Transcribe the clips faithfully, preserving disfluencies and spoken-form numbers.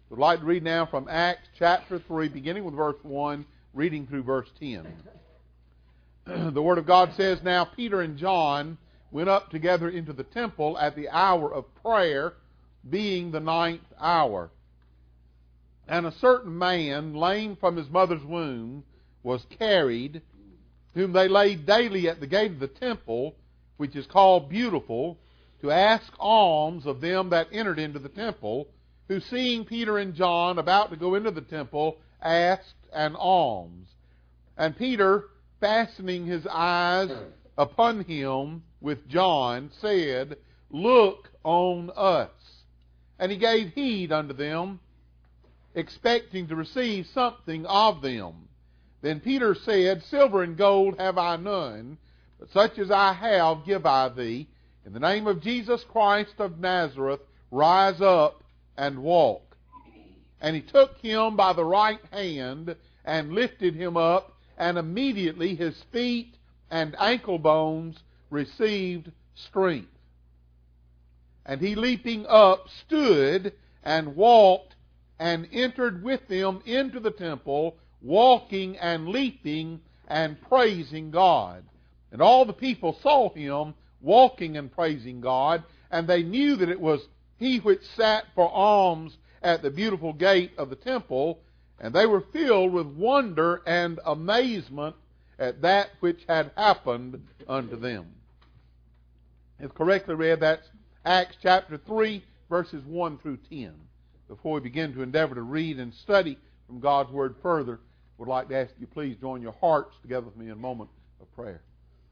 We'd like to read now from Acts chapter three, beginning with verse one, reading through verse ten. The Word of God says, "Now Peter and John went up together into the temple at the hour of prayer, being the ninth hour. And a certain man, lame from his mother's womb, was carried, whom they laid daily at the gate of the temple, which is called Beautiful, to ask alms of them that entered into the temple, who, seeing Peter and John about to go into the temple, asked an alms. And Peter, fastening his eyes upon him with John, said, Look on us. And he gave heed unto them, expecting to receive something of them. Then Peter said, Silver and gold have I none, but such as I have give I thee. In the name of Jesus Christ of Nazareth, rise up and walk. And he took him by the right hand and lifted him up, and immediately his feet and ankle bones received strength. And he, leaping up, stood and walked and entered with them into the temple, walking and leaping and praising God. And all the people saw him walking and praising God, and they knew that it was he which sat for alms at the beautiful gate of the temple, and they were filled with wonder and amazement at that which had happened unto them." If correctly read, that's Acts chapter three, verses one through ten. Before we begin to endeavor to read and study from God's Word further, I would like to ask you please join your hearts together with me in a moment of prayer.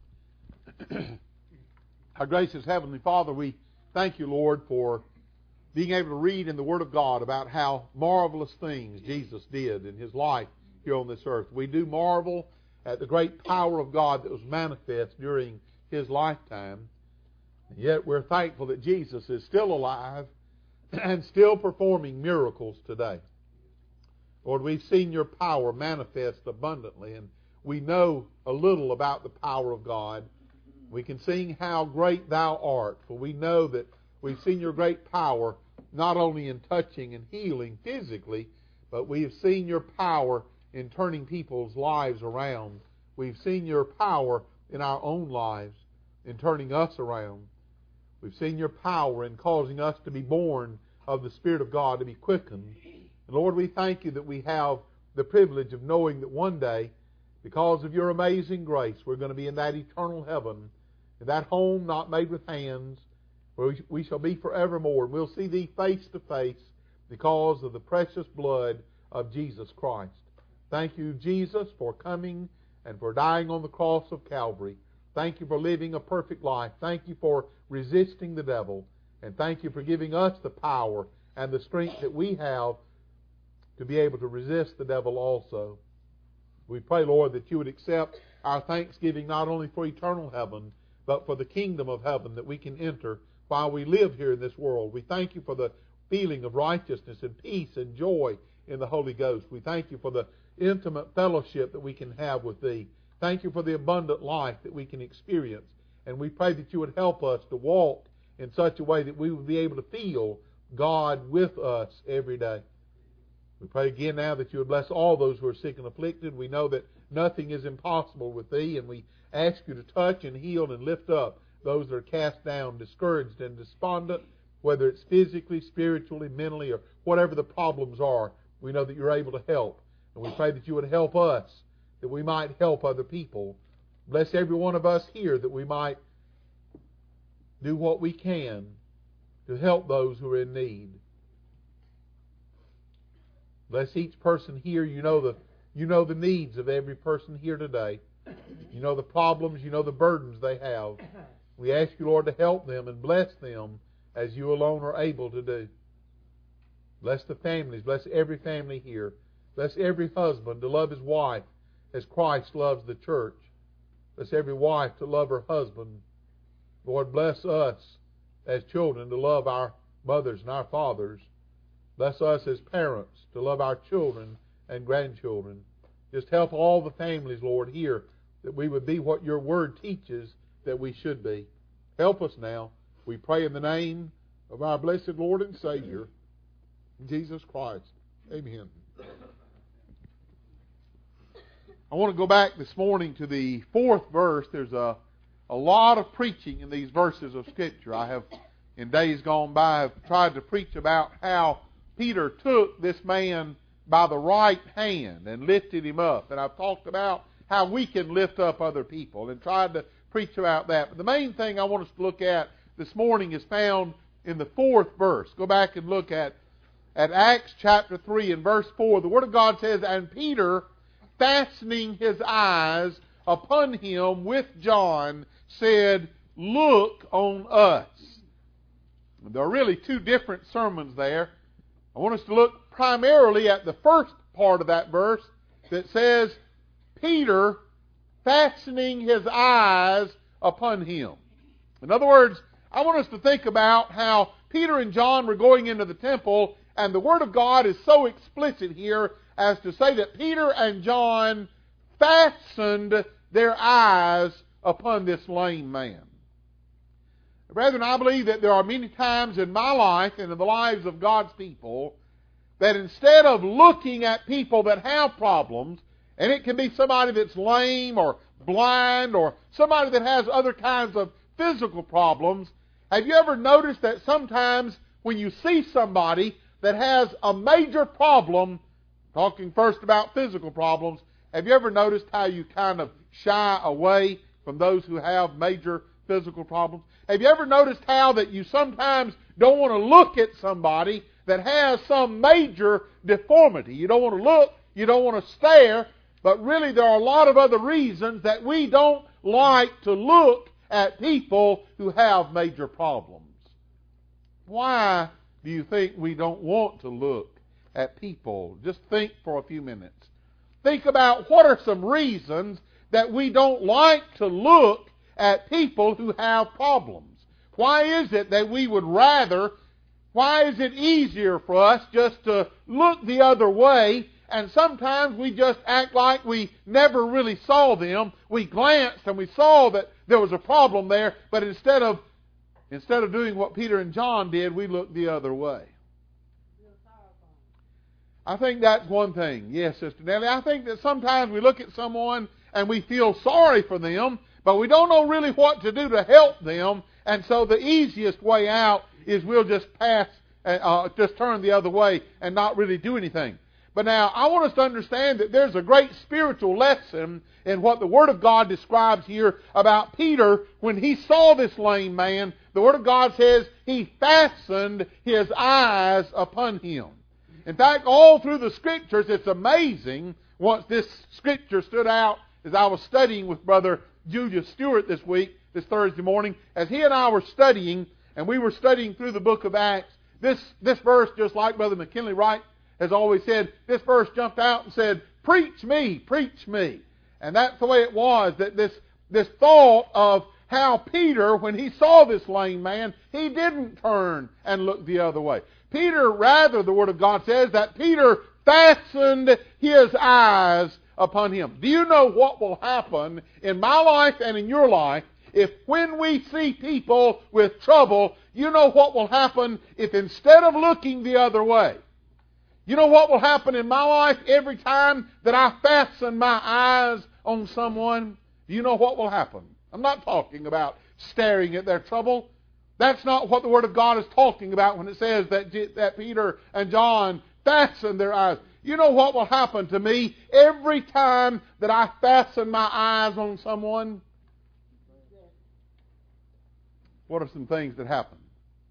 Our gracious Heavenly Father, we thank you, Lord, for being able to read in the Word of God about how marvelous things Jesus did in His life here on this earth. We do marvel at the great power of God that was manifest during His lifetime. And yet we're thankful that Jesus is still alive and still performing miracles today. Lord, we've seen your power manifest abundantly, and we know a little about the power of God. We can sing how great thou art, for we know that we've seen your great power not only in touching and healing physically, but we have seen your power in turning people's lives around. We've seen your power in our own lives, in turning us around. We've seen your power in causing us to be born of the Spirit of God, to be quickened. And Lord, we thank you that we have the privilege of knowing that one day, because of your amazing grace, we're going to be in that eternal heaven, in that home not made with hands, where we shall be forevermore. And we'll see thee face to face because of the precious blood of Jesus Christ. Thank you, Jesus, for coming and for dying on the cross of Calvary. Thank you for living a perfect life. Thank you for resisting the devil. And thank you for giving us the power and the strength that we have to be able to resist the devil also. We pray, Lord, that you would accept our thanksgiving not only for eternal heaven, but for the kingdom of heaven that we can enter while we live here in this world. We thank you for the feeling of righteousness and peace and joy in the Holy Ghost. We thank you for the intimate fellowship that we can have with thee. Thank you for the abundant life that we can experience. And we pray that you would help us to walk in such a way that we would be able to feel God with us every day. We pray again now that you would bless all those who are sick and afflicted. We know that nothing is impossible with thee, and we ask you to touch and heal and lift up those that are cast down, discouraged, and despondent, whether it's physically, spiritually, mentally, or whatever the problems are. We know that you're able to help. And we pray that you would help us, that we might help other people. Bless every one of us here, that we might do what we can to help those who are in need. Bless each person here. You know the you know the needs of every person here today. You know the problems, you know the burdens they have. We ask you, Lord, to help them and bless them as you alone are able to do. Bless the families. Bless every family here. Bless every husband to love his wife as Christ loves the church. Bless every wife to love her husband. Lord, bless us as children to love our mothers and our fathers. Bless us as parents to love our children and grandchildren. Just help all the families, Lord, here, that we would be what your word teaches that we should be. Help us now. We pray in the name of our blessed Lord and Savior, Jesus Christ. Amen. I want to go back this morning to the fourth verse. There's a, a lot of preaching in these verses of Scripture. I have, in days gone by, have tried to preach about how Peter took this man by the right hand and lifted him up. And I've talked about how we can lift up other people and tried to preach about that. But the main thing I want us to look at this morning is found in the fourth verse. Go back and look at, at Acts chapter three and verse four. The Word of God says, "And Peter, fastening his eyes upon him with John, said, Look on us." There are really two different sermons there. I want us to look primarily at the first part of that verse that says, Peter fastening his eyes upon him. In other words, I want us to think about how Peter and John were going into the temple, and the Word of God is so explicit here as to say that Peter and John fastened their eyes upon this lame man. Brethren, I believe that there are many times in my life and in the lives of God's people that instead of looking at people that have problems, and it can be somebody that's lame or blind or somebody that has other kinds of physical problems, have you ever noticed that sometimes when you see somebody that has a major problem, talking first about physical problems, have you ever noticed how you kind of shy away from those who have major physical problems? Have you ever noticed how that you sometimes don't want to look at somebody that has some major deformity? You don't want to look, you don't want to stare, but really there are a lot of other reasons that we don't like to look at people who have major problems. Why do you think we don't want to look at people? Just think for a few minutes. Think about what are some reasons that we don't like to look at people who have problems. Why is it that we would rather, why is it easier for us just to look the other way, and sometimes we just act like we never really saw them. We glanced and we saw that there was a problem there, but instead of instead of doing what Peter and John did, we looked the other way. I think that's one thing. Yes, Sister Nellie. I think that sometimes we look at someone and we feel sorry for them, but we don't know really what to do to help them, and so the easiest way out is we'll just pass, uh, just turn the other way and not really do anything. But now, I want us to understand that there's a great spiritual lesson in what the Word of God describes here about Peter. When he saw this lame man, the Word of God says he fastened his eyes upon him. In fact, all through the Scriptures, it's amazing. Once this Scripture stood out as I was studying with Brother Julius Stewart this week, this Thursday morning, as he and I were studying, and we were studying through the book of Acts, this, this verse, just like Brother McKinley Wright has always said, this verse jumped out and said, preach me, preach me. And that's the way it was, that this, this thought of how Peter, when he saw this lame man, he didn't turn and look the other way. Peter, rather, the Word of God says, that Peter fastened his eyes upon him. Do you know what will happen in my life and in your life if when we see people with trouble, you know what will happen if instead of looking the other way, you know what will happen in my life every time that I fasten my eyes on someone? Do you know what will happen? I'm not talking about staring at their trouble. That's not what the Word of God is talking about when it says that, that Peter and John fastened their eyes. You know what will happen to me every time that I fasten my eyes on someone? What are some things that happen?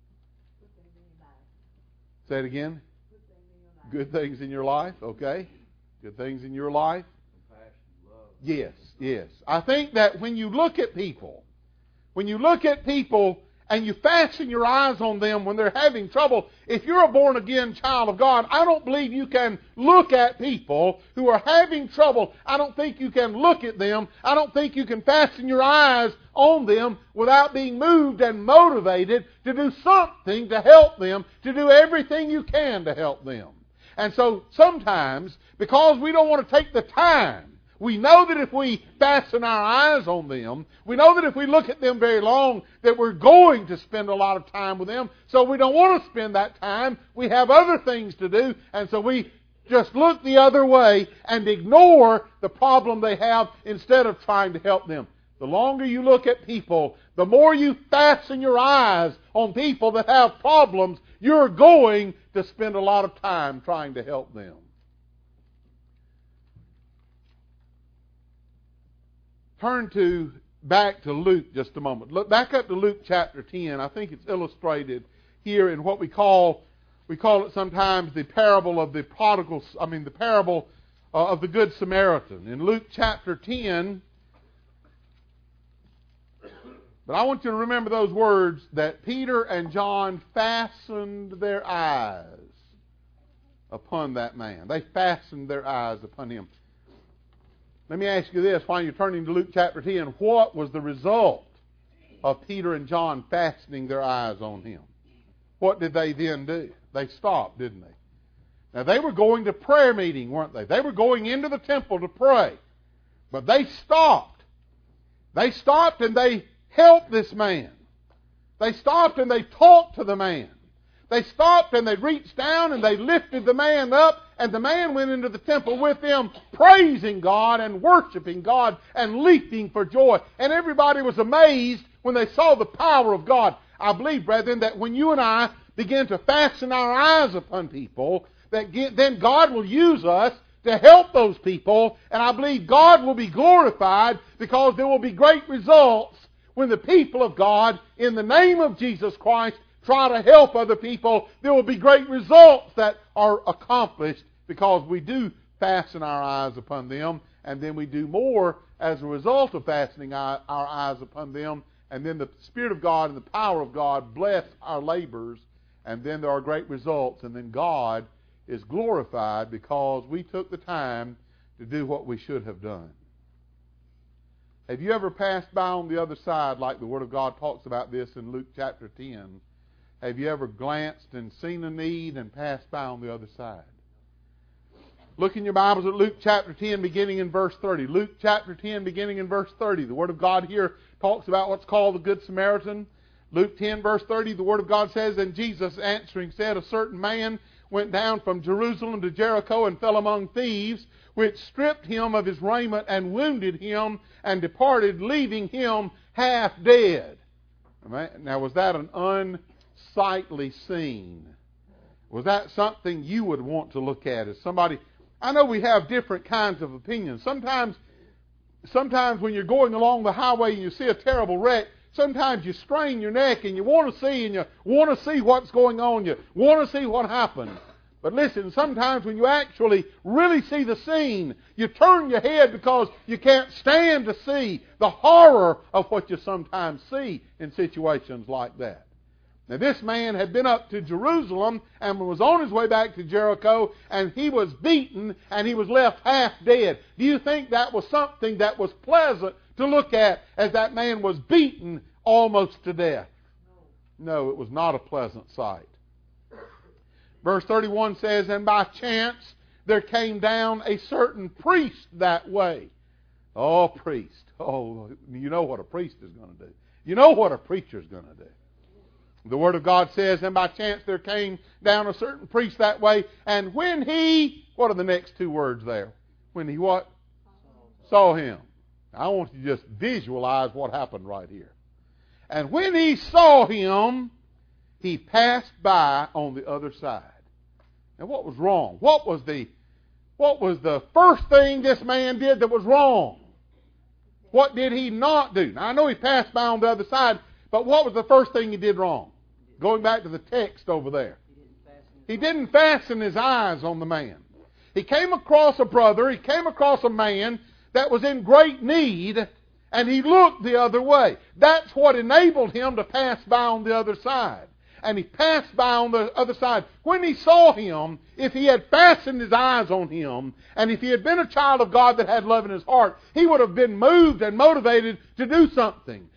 Say it again. Good things in your life, okay? Good things in your life. Yes, yes. I think that when you look at people, when you look at people and you fasten your eyes on them when they're having trouble, if you're a born-again child of God, I don't believe you can look at people who are having trouble. I don't think you can look at them. I don't think you can fasten your eyes on them without being moved and motivated to do something to help them, to do everything you can to help them. And so sometimes, because we don't want to take the time, We know that if we fasten our eyes on them, we know that if we look at them very long, that we're going to spend a lot of time with them. So we don't want to spend that time. We have other things to do, and so we just look the other way and ignore the problem they have instead of trying to help them. The longer you look at people, the more you fasten your eyes on people that have problems, you're going to spend a lot of time trying to help them. Turn to back to Luke just a moment. Look back up to Luke chapter ten. I think it's illustrated here in what we call we call it sometimes the parable of the prodigal. I mean the parable uh, of the Good Samaritan in Luke chapter ten. But I want you to remember those words that Peter and John fastened their eyes upon that man. They fastened their eyes upon him. Let me ask you this, while you're turning to Luke chapter ten, what was the result of Peter and John fastening their eyes on him? What did they then do? They stopped, didn't they? Now, they were going to prayer meeting, weren't they? They were going into the temple to pray. But they stopped. They stopped and they helped this man. They stopped and they talked to the man. They stopped and they reached down and they lifted the man up, and the man went into the temple with them, praising God and worshiping God and leaping for joy. And everybody was amazed when they saw the power of God. I believe, brethren, that when you and I begin to fasten our eyes upon people, that then God will use us to help those people, and I believe God will be glorified because there will be great results when the people of God, in the name of Jesus Christ, try to help other people. There will be great results that are accomplished because we do fasten our eyes upon them, and then we do more as a result of fastening our, our eyes upon them, and then the Spirit of God and the power of God bless our labors, and then there are great results, and then God is glorified because we took the time to do what we should have done. Have you ever passed by on the other side, like the Word of God talks about this in Luke chapter ten? Have you ever glanced and seen a need and passed by on the other side? Look in your Bibles at Luke chapter ten, beginning in verse thirty. Luke chapter ten, beginning in verse thirty. The Word of God here talks about what's called the Good Samaritan. Luke ten, verse thirty, the Word of God says, "And Jesus answering said, A certain man went down from Jerusalem to Jericho and fell among thieves, which stripped him of his raiment and wounded him and departed, leaving him half dead." Now, was that an unsightly scene? Was that something you would want to look at as somebody? I know we have different kinds of opinions. Sometimes, sometimes when you're going along the highway and you see a terrible wreck, sometimes you strain your neck and you want to see and you want to see what's going on. You want to see what happened. But listen, sometimes when you actually really see the scene, you turn your head because you can't stand to see the horror of what you sometimes see in situations like that. Now, this man had been up to Jerusalem and was on his way back to Jericho, and he was beaten and he was left half dead. Do you think that was something that was pleasant to look at as that man was beaten almost to death? No, it was not a pleasant sight. Verse thirty-one says, "And by chance there came down a certain priest that way." Oh, priest. Oh, you know what a priest is going to do. You know what a preacher is going to do. The Word of God says, "And by chance there came down a certain priest that way, and when he," what are the next two words there? When he what? Saw him. I want you to just visualize what happened right here. "And when he saw him, he passed by on the other side." Now, what was wrong? What was the what was the first thing this man did that was wrong? What did he not do? Now, I know he passed by on the other side, but what was the first thing he did wrong? Going back to the text over there. He didn't fasten his eyes on the man. He came across a brother, he came across a man that was in great need, and he looked the other way. That's what enabled him to pass by on the other side. And he passed by on the other side. When he saw him, if he had fastened his eyes on him, and if he had been a child of God that had love in his heart, he would have been moved and motivated to do something.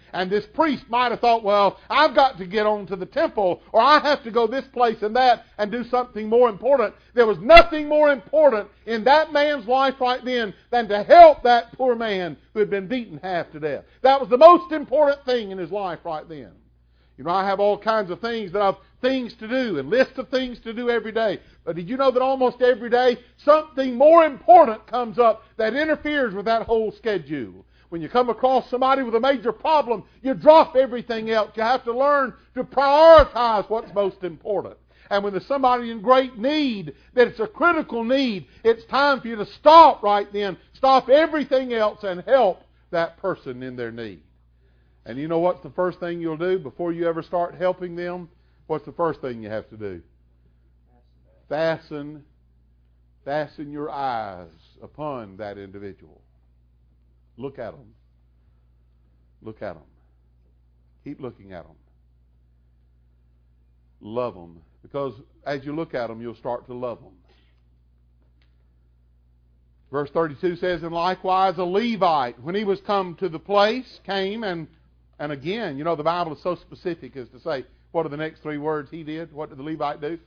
And this priest might have thought, well, I've got to get on to the temple, or I have to go this place and that and do something more important. There was nothing more important in that man's life right then than to help that poor man who had been beaten half to death. That was the most important thing in his life right then. You know, I have all kinds of things that I've things to do and lists of things to do every day. But did you know that almost every day something more important comes up that interferes with that whole schedule? When you come across somebody with a major problem, you drop everything else. You have to learn to prioritize what's most important. And when there's somebody in great need, that it's a critical need, it's time for you to stop right then. Stop everything else and help that person in their need. And you know what's the first thing you'll do before you ever start helping them? What's the first thing you have to do? Fasten, fasten your eyes upon that individual. Look at them. Look at them. Keep looking at them. Love them. Because as you look at them, you'll start to love them. Verse thirty-two says, and likewise a Levite, when he was come to the place, came and, and again, you know, the Bible is so specific as to say, what are the next three words he did? What did the Levite do?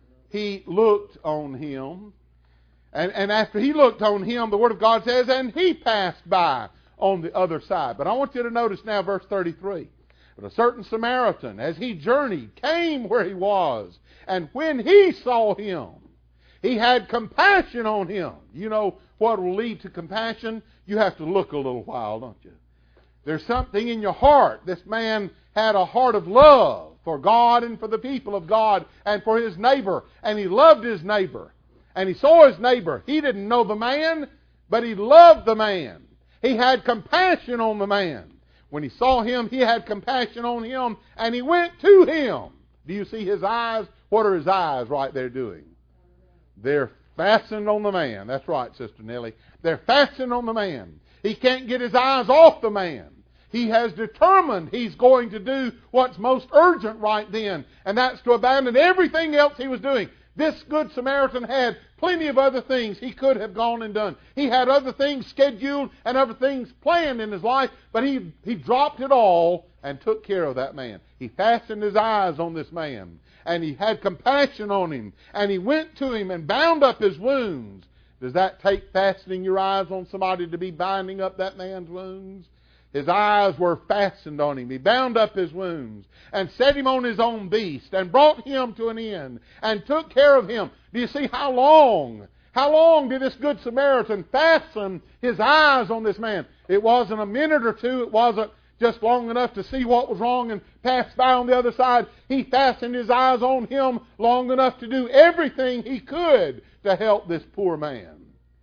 He looked on him. And, and after he looked on him, the Word of God says, and he passed by on the other side. But I want you to notice now verse thirty-three. But a certain Samaritan, as he journeyed, came where he was. And when he saw him, he had compassion on him. You know what will lead to compassion? You have to look a little while, don't you? There's something in your heart. This man had a heart of love for God and for the people of God and for his neighbor. And he loved his neighbor. And he saw his neighbor. He didn't know the man, but he loved the man. He had compassion on the man. When he saw him, he had compassion on him, and he went to him. Do you see his eyes? What are his eyes right there doing? They're fastened on the man. That's right, Sister Nellie. They're fastened on the man. He can't get his eyes off the man. He has determined he's going to do what's most urgent right then, and that's to abandon everything else he was doing. This Good Samaritan had plenty of other things he could have gone and done. He had other things scheduled and other things planned in his life, but he, he dropped it all and took care of that man. He fastened his eyes on this man, and he had compassion on him, and he went to him and bound up his wounds. Does that take fastening your eyes on somebody to be binding up that man's wounds? His eyes were fastened on him. He bound up his wounds and set him on his own beast and brought him to an inn and took care of him. Do you see how long? How long did this Good Samaritan fasten his eyes on this man? It wasn't a minute or two. It wasn't just long enough to see what was wrong and pass by on the other side. He fastened his eyes on him long enough to do everything he could to help this poor man.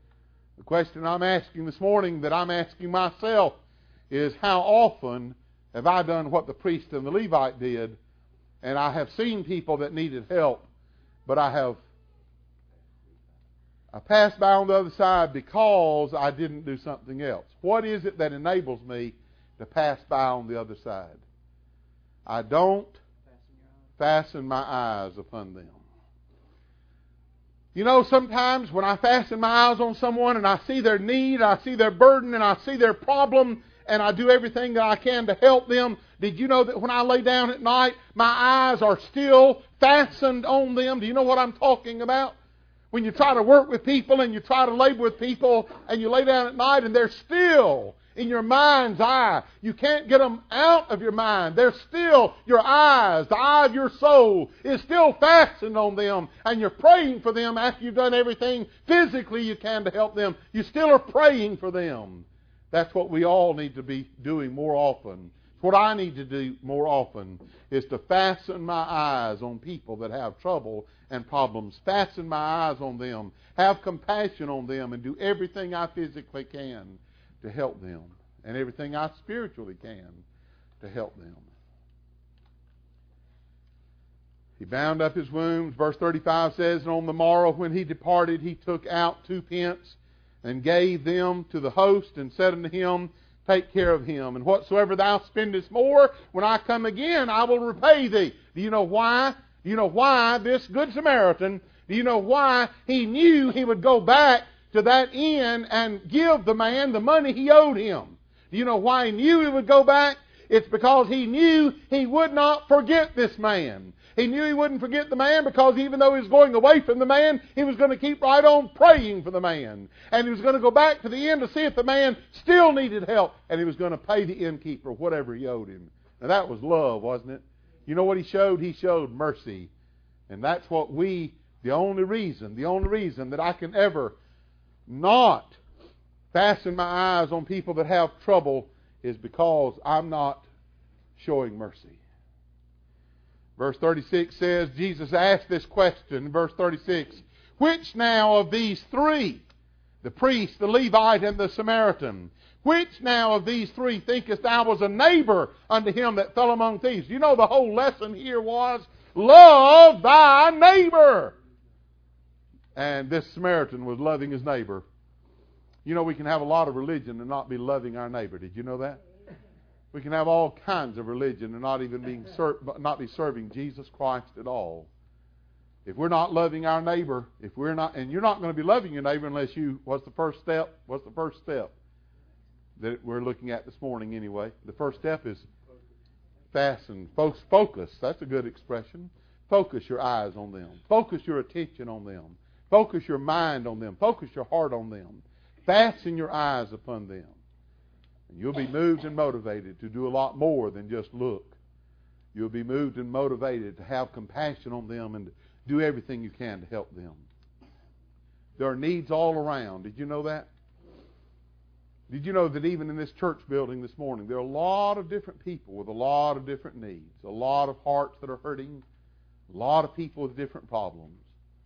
The question I'm asking this morning, that I'm asking myself, is how often have I done what the priest and the Levite did, and I have seen people that needed help, but I have I passed by on the other side because I didn't do something else. What is it that enables me to pass by on the other side? I don't fasten my eyes upon them. You know, sometimes when I fasten my eyes on someone and I see their need, I see their burden, and I see their problem, and I do everything that I can to help them, did you know that when I lay down at night, my eyes are still fastened on them? Do you know what I'm talking about? When you try to work with people and you try to labor with people and you lay down at night and they're still in your mind's eye. You can't get them out of your mind. They're still your eyes. The eye of your soul is still fastened on them, and you're praying for them after you've done everything physically you can to help them. You still are praying for them. That's what we all need to be doing more often. What I need to do more often is to fasten my eyes on people that have trouble and problems. Fasten my eyes on them. Have compassion on them and do everything I physically can to help them. And everything I spiritually can to help them. He bound up his wounds. Verse thirty-five says, and on the morrow when he departed, he took out two pence and gave them to the host, and said unto him, take care of him, and whatsoever thou spendest more, when I come again, I will repay thee. Do you know why? Do you know why this Good Samaritan, do you know why he knew he would go back to that inn and give the man the money he owed him? Do you know why he knew he would go back? It's because he knew he would not forget this man. He knew he wouldn't forget the man because even though he was going away from the man, he was going to keep right on praying for the man. And he was going to go back to the inn to see if the man still needed help. And he was going to pay the innkeeper whatever he owed him. Now that was love, wasn't it? You know what he showed? He showed mercy. And that's what we, the only reason, the only reason that I can ever not fasten my eyes on people that have trouble is because I'm not showing mercy. Verse thirty-six says, Jesus asked this question in verse thirty-six, which now of these three, the priest, the Levite, and the Samaritan, which now of these three thinkest thou was a neighbor unto him that fell among thieves? You know the whole lesson here was, love thy neighbor. And this Samaritan was loving his neighbor. You know, we can have a lot of religion and not be loving our neighbor. Did you know that? We can have all kinds of religion and not even being ser- not be serving Jesus Christ at all. If we're not loving our neighbor, if we're not, and you're not going to be loving your neighbor unless you, what's the first step? What's the first step that we're looking at this morning anyway? The first step is fasten, folks, focus. That's a good expression. Focus your eyes on them. Focus your attention on them. Focus your mind on them. Focus your heart on them. Fasten your eyes upon them. And you'll be moved and motivated to do a lot more than just look. You'll be moved and motivated to have compassion on them and to do everything you can to help them. There are needs all around. Did you know that? Did you know that even in this church building this morning, there are a lot of different people with a lot of different needs, a lot of hearts that are hurting, a lot of people with different problems.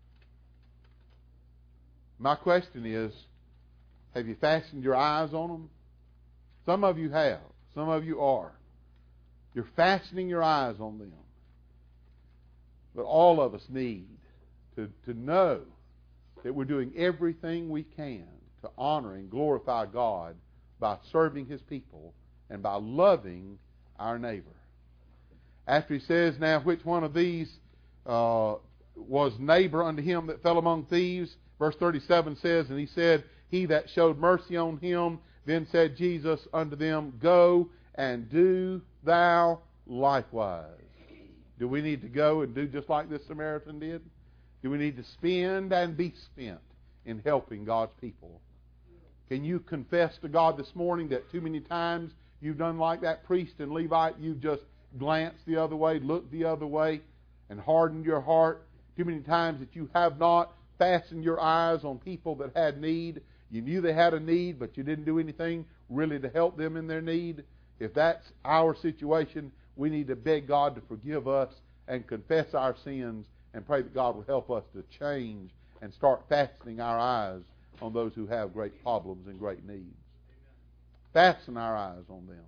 My question is, have you fastened your eyes on them? Some of you have. Some of you are. You're fastening your eyes on them. But all of us need to, to know that we're doing everything we can to honor and glorify God by serving His people and by loving our neighbor. After he says, now, which one of these uh, was neighbor unto him that fell among thieves? Verse thirty-seven says, and he said, he that showed mercy on him. Then said Jesus unto them, go and do thou likewise. Do we need to go and do just like this Samaritan did? Do we need to spend and be spent in helping God's people? Can you confess to God this morning that too many times you've done like that priest and Levite? You've just glanced the other way, looked the other way, and hardened your heart. Too many times that you have not fastened your eyes on people that had need. You knew they had a need, but you didn't do anything really to help them in their need. If that's our situation, we need to beg God to forgive us and confess our sins and pray that God will help us to change and start fastening our eyes on those who have great problems and great needs. Fasten our eyes on them.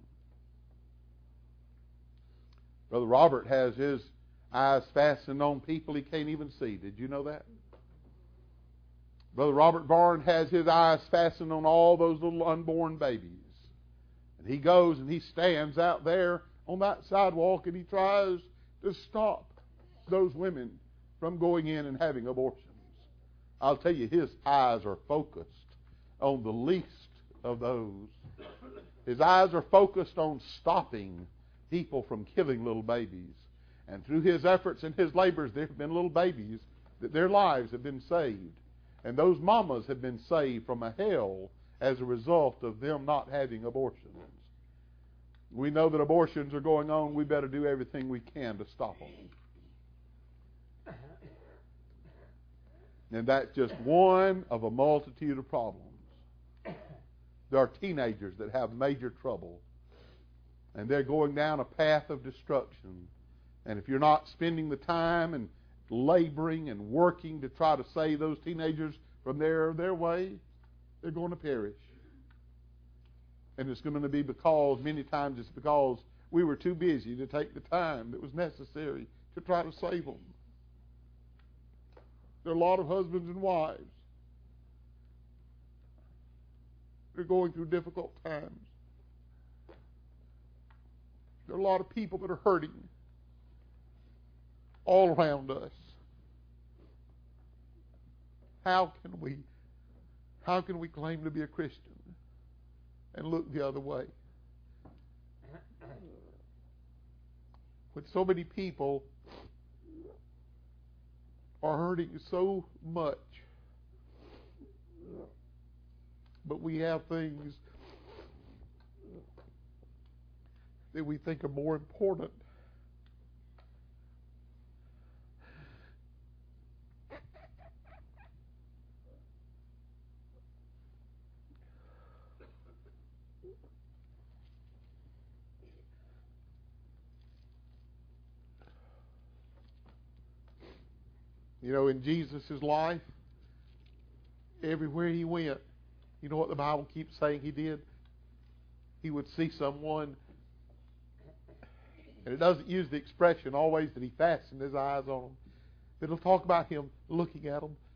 Brother Robert has his eyes fastened on people he can't even see. Did you know that? Brother Robert Barn has his eyes fastened on all those little unborn babies. And he goes and he stands out there on that sidewalk and he tries to stop those women from going in and having abortions. I'll tell you, his eyes are focused on the least of those. His eyes are focused on stopping people from killing little babies. And through his efforts and his labors, there have been little babies that their lives have been saved. And those mamas have been saved from a hell as a result of them not having abortions. We know that abortions are going on. We better do everything we can to stop them. And that's just one of a multitude of problems. There are teenagers that have major trouble. And they're going down a path of destruction. And if you're not spending the time and laboring and working to try to save those teenagers from their, their way, they're going to perish. And it's going to be because, many times it's because we were too busy to take the time that was necessary to try to save them. There are a lot of husbands and wives. They're going through difficult times. There are a lot of people that are hurting all around us. How can we, how can we claim to be a Christian and look the other way? when so many people are hurting so much, but we have things that we think are more important. You know, in Jesus' life, everywhere he went, you know what the Bible keeps saying he did? He would see someone, and it doesn't use the expression always that he fastened his eyes on them. It'll talk about him looking at them.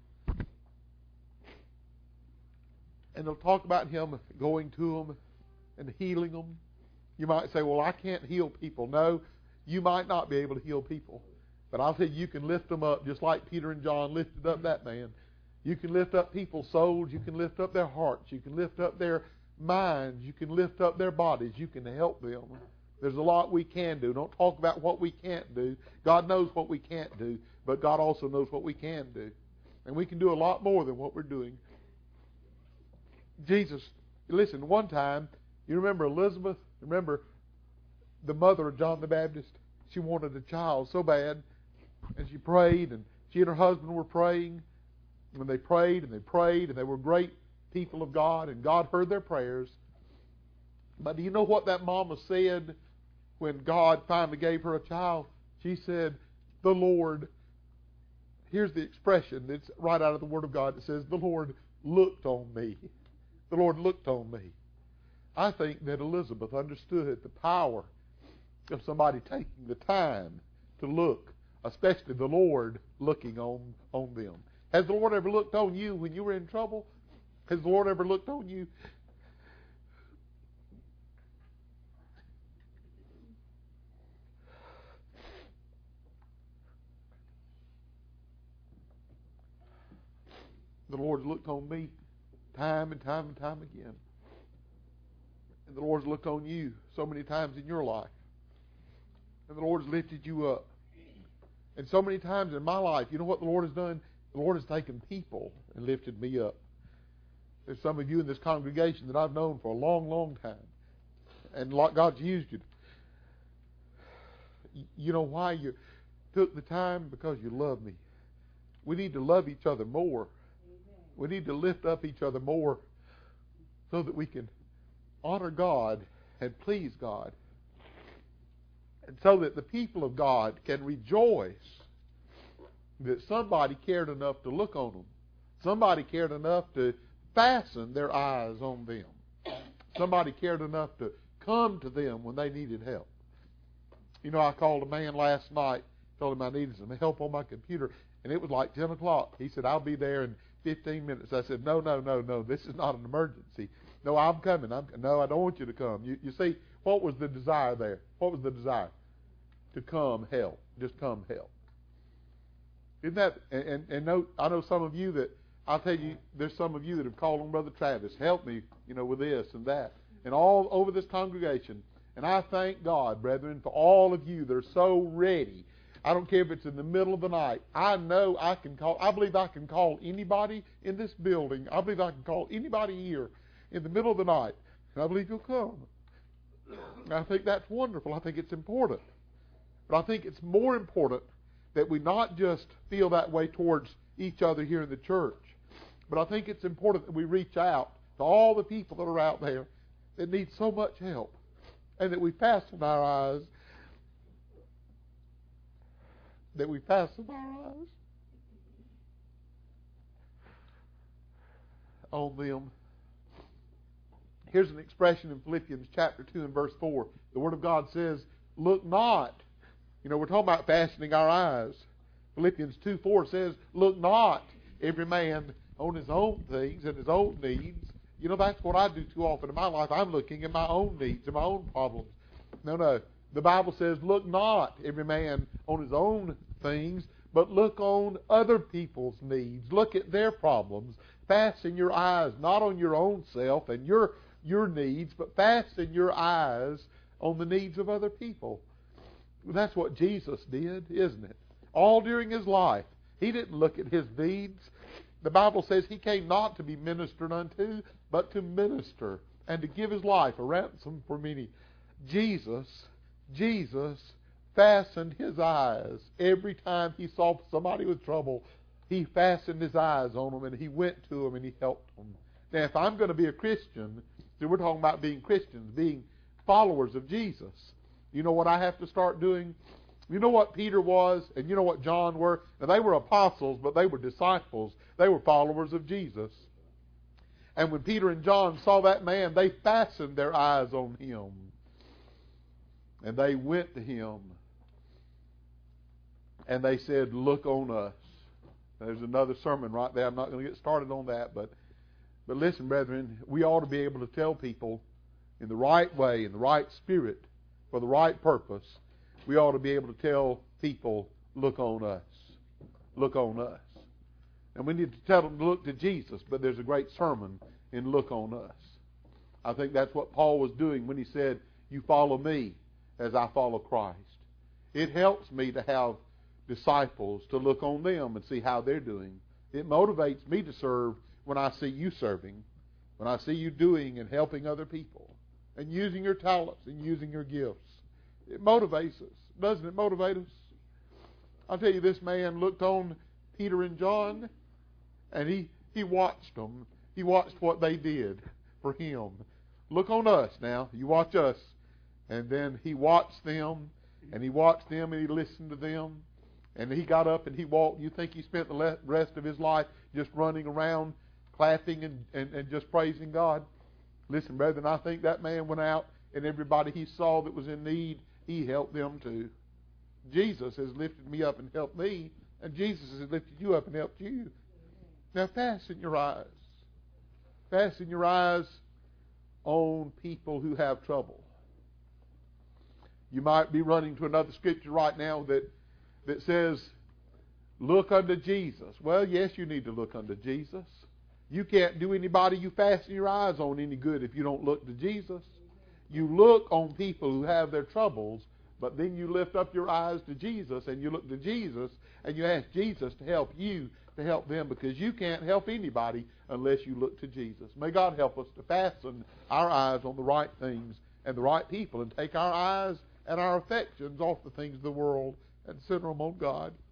And it'll talk about him going to them and healing them. You might say, well, I can't heal people. No, you might not be able to heal people. But I'll tell you, you can lift them up just like Peter and John lifted up that man. You can lift up people's souls. You can lift up their hearts. You can lift up their minds. You can lift up their bodies. You can help them. There's a lot we can do. Don't talk about what we can't do. God knows what we can't do, but God also knows what we can do. And we can do a lot more than what we're doing. Jesus, listen, one time, you remember Elizabeth? Remember the mother of John the Baptist? She wanted a child so bad. And she prayed, and she and her husband were praying. When they prayed and they prayed, and they were great people of God, and God heard their prayers. But do you know what that mama said when God finally gave her a child? She said, the Lord, here's the expression that's right out of the Word of God. It says, the Lord looked on me. The Lord looked on me. I think that Elizabeth understood the power of somebody taking the time to look, especially the Lord looking on, on them. Has the Lord ever looked on you when you were in trouble? Has the Lord ever looked on you? The Lord's looked on me time and time and time again. And the Lord's looked on you so many times in your life. And the Lord's lifted you up. And so many times in my life, you know what the Lord has done? The Lord has taken people and lifted me up. There's some of you in this congregation that I've known for a long, long time. And God's used you. You know why you took the time? Because you love me. We need to love each other more. We need to lift up each other more so that we can honor God and please God. And so that the people of God can rejoice that somebody cared enough to look on them. Somebody cared enough to fasten their eyes on them. Somebody cared enough to come to them when they needed help. You know, I called a man last night, told him I needed some help on my computer, and it was like ten o'clock. He said, I'll be there in fifteen minutes. I said, no, no, no, no, this is not an emergency. No, I'm coming. I'm, no, I don't want you to come. You, you see, what was the desire there? What was the desire? To come help. Just come help. Isn't that, and, and, and no, I know some of you that, I'll tell you, there's some of you that have called on Brother Travis, help me, you know, with this and that, and all over this congregation. And I thank God, brethren, for all of you that are so ready. I don't care if it's in the middle of the night. I know I can call, I believe I can call anybody in this building. I believe I can call anybody here in the middle of the night, and I believe you'll come. And I think that's wonderful. I think it's important. But I think it's more important that we not just feel that way towards each other here in the church, but I think it's important that we reach out to all the people that are out there that need so much help, and that we fasten our eyes, that we fasten our eyes on them. Here's an expression in Philippians chapter two and verse four. The Word of God says, look not. You know, we're talking about fastening our eyes. Philippians two four says, look not every man on his own things and his own needs. You know, that's what I do too often in my life. I'm looking at my own needs and my own problems. No, no. The Bible says, look not every man on his own things, but look on other people's needs. Look at their problems. Fasten your eyes not on your own self and your, your needs, but fasten your eyes on the needs of other people. That's what Jesus did, isn't it? All during his life. He didn't look at his deeds. The Bible says he came not to be ministered unto, but to minister and to give his life a ransom for many. Jesus, Jesus fastened his eyes. Every time he saw somebody with trouble, he fastened his eyes on them and he went to them and he helped them. Now, if I'm going to be a Christian, so we're talking about being Christians, being followers of Jesus. You know what I have to start doing? You know what Peter was and you know what John were? Now, they were apostles, but they were disciples. They were followers of Jesus. And when Peter and John saw that man, they fastened their eyes on him. And they went to him. And they said, look on us. There's another sermon right there. I'm not going to get started on that. But, but listen, brethren, we ought to be able to tell people in the right way, in the right spirit, for the right purpose. We ought to be able to tell people, look on us. Look on us. And we need to tell them to look to Jesus, but there's a great sermon in look on us. I think that's what Paul was doing when he said, you follow me as I follow Christ. It helps me to have disciples, to look on them and see how they're doing. It motivates me to serve when I see you serving, when I see you doing and helping other people, and using your talents and using your gifts. It motivates us. Doesn't it motivate us? I'll tell you, this man looked on Peter and John, and he, he watched them. He watched what they did for him. Look on us now. You watch us. And then he watched them, and he watched them, and he listened to them. And he got up and he walked. You think he spent the rest of his life just running around, clapping and, and, and just praising God? Listen, brethren, I think that man went out, and everybody he saw that was in need, he helped them too. Jesus has lifted me up and helped me, and Jesus has lifted you up and helped you. Now fasten your eyes. Fasten your eyes on people who have trouble. You might be running to another scripture right now that, that says, look unto Jesus. Well, yes, you need to look unto Jesus. You can't do anybody you fasten your eyes on any good if you don't look to Jesus. You look on people who have their troubles, but then you lift up your eyes to Jesus and you look to Jesus and you ask Jesus to help you to help them, because you can't help anybody unless you look to Jesus. May God help us to fasten our eyes on the right things and the right people and take our eyes and our affections off the things of the world and center them on God.